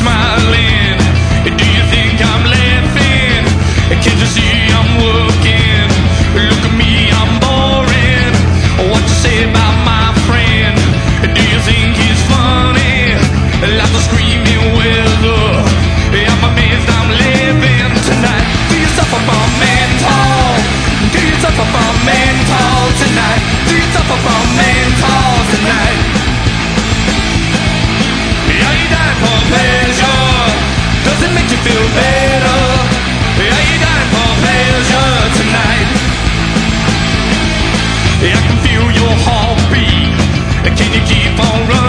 smiling? Do you think I'm laughing? Can't you see I'm working? Look at me, I'm boring. What you say about my friend? Do you think he's funny? Like the screaming weather, I'm amazed I'm living tonight. Do you suffer from mental? Do you suffer from mental tonight? Do you suffer from mental tonight? Are you dying for pleasure? Does it make you feel better? Are you dying for pleasure tonight? I can feel your heartbeat. Can you keep on running?